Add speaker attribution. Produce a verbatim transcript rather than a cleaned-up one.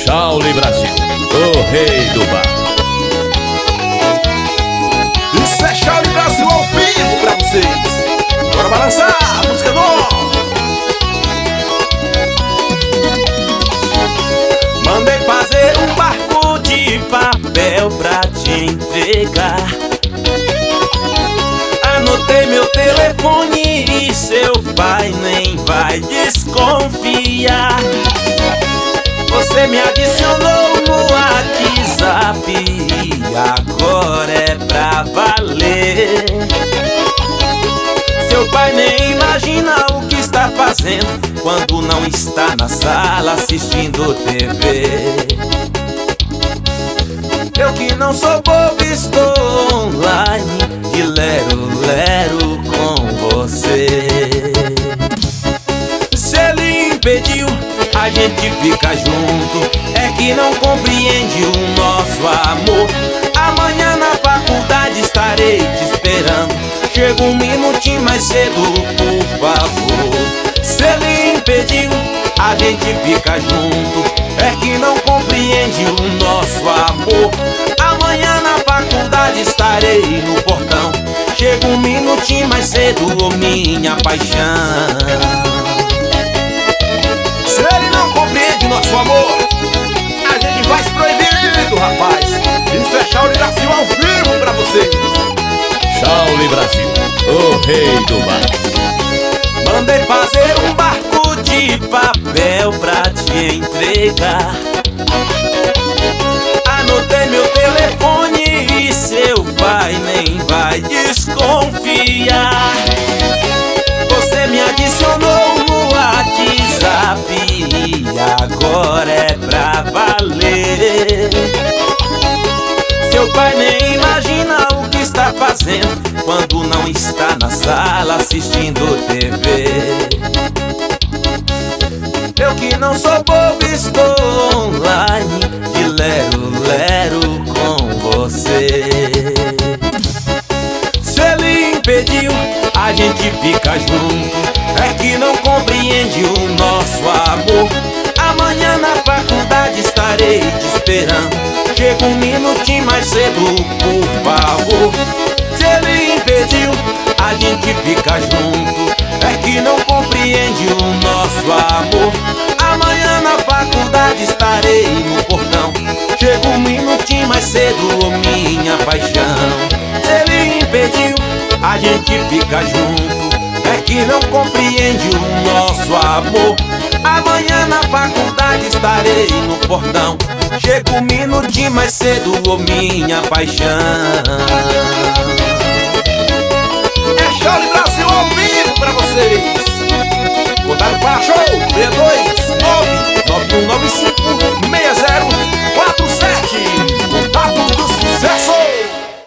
Speaker 1: Shaolin Brasil, o rei do bar.
Speaker 2: Isso é Shaolin Brasil ao vivo pra vocês. Bora balançar a música nova.
Speaker 3: Mandei fazer um barco de papel pra te entregar. Anotei meu telefone e seu pai nem vai desconfiar. Você me adicionou no WhatsApp e agora é pra valer. Seu pai nem imagina o que está fazendo quando não está na sala assistindo T V. Eu que não sou bobo estou online de lero-lero com você. Se ele impediu, a gente fica junto. É que não compreende o nosso amor. Amanhã na faculdade estarei te esperando. Chega um minutinho mais cedo, por favor. Se ele impediu, a gente fica junto. É que não compreende o nosso amor. Amanhã na faculdade estarei no portão. Chega um minutinho mais cedo, oh minha paixão.
Speaker 2: Se ele não compreende nosso amor, a gente faz proibido, rapaz. Isso é Shaolin Brasil ao vivo pra vocês.
Speaker 1: Shaolin Brasil, o rei do bar.
Speaker 3: Mandei fazer um barco de papel pra te entregar. Anotei meu telefone e seu pai nem vai desconfiar. Você me adicionou no WhatsApp e agora é pra valer. Seu pai nem imagina o que está fazendo quando não está na sala assistindo T V. Eu que não sou bobo estou online de lero-lero com você. Se ele impediu, a gente fica junto. É que não compreende o nosso amor. Amanhã na faculdade estarei te esperando. Chega um minutinho mais cedo, por favor. Se ele impediu, a gente fica junto. É que não compreende o nosso amor. Amanhã na faculdade estarei no portão. Chega um minutinho mais cedo, oh minha paixão. Se ele impediu, a gente fica junto. É que não compreende o nosso amor. Amanhã na faculdade estarei no portão. Chega um minutinho mais cedo, oh minha paixão.